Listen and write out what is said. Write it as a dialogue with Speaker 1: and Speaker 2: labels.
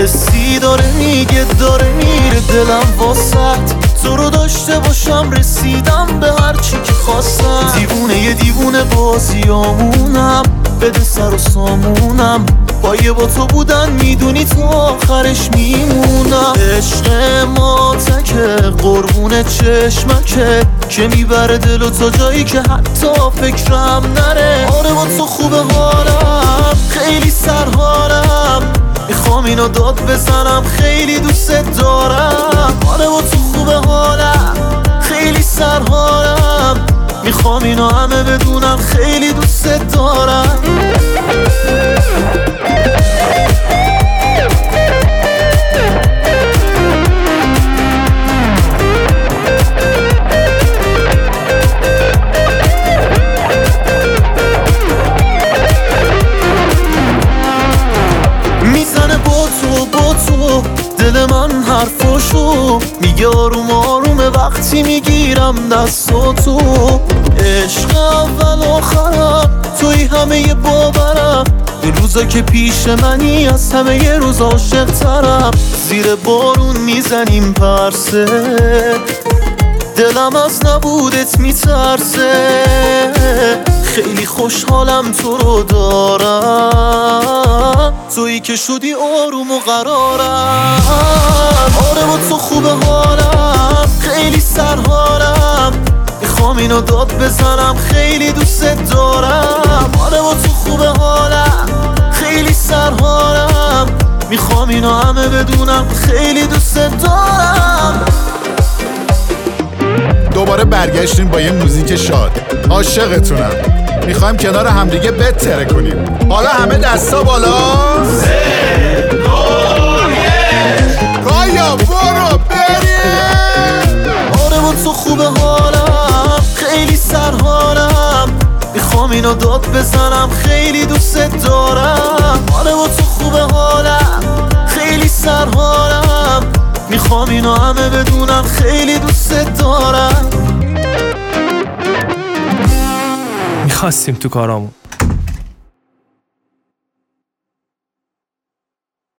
Speaker 1: حسی داره میگه داره میره دلم واسط، تو رو داشته باشم رسیدم به هر چی که خواستم. دیوونه بازیامونم، بده سر و سامونم، با تو بودن میدونی تو آخرش میمونم. عشق ما تکه قربون چشمکه که میبره دل و تا جایی که حتی فکرم نره. آره با تو خوبه حالم، خیلی سرحالم، میخوام اینو داد بزنم، خیلی دوست دارم. آره با تو خوبه حالم، خیلی سرحالم، میخوام اینو همه بدونم، خیلی دوست دارم. میزنه با تو دل من حرفاشو میگه، آروم آرومه وقتی میگیرم دستاتو. عشق اول آخرم توی همه باورم، این روزا که پیش منی از همه یه روز عاشق ترم. زیر بارون میزنیم پرسه، دلم از نبودت میترسه، خیلی خوشحالم تو رو دارم، تویی که شدی آروم و قرارم. آره با تو خوبه حالم، خیلی سرحالم، میخوام اینو داد بزنم، خیلی دوست دارم. آره با تو خوبه حالم، خیلی سرحالم، میخوام اینو همه بدونم، خیلی دوست دارم.
Speaker 2: دوباره برگشتیم با یه موزیک شاد. عاشقتونم، میخوایم کنار همدیگه بتره کنیم. حالا همه دستا بالا.
Speaker 3: 3، 2، 1
Speaker 2: کایا برو بریم.
Speaker 1: آره با تو خوبه حالم، خیلی سرحالم، میخوام اینو داد بزنم، خیلی دوست دارم. آره با تو خوبه حالم، خیلی سرحالم، میخوام اینو همه بدونم، خیلی دوست دارم.
Speaker 4: میخواستیم تو کارامون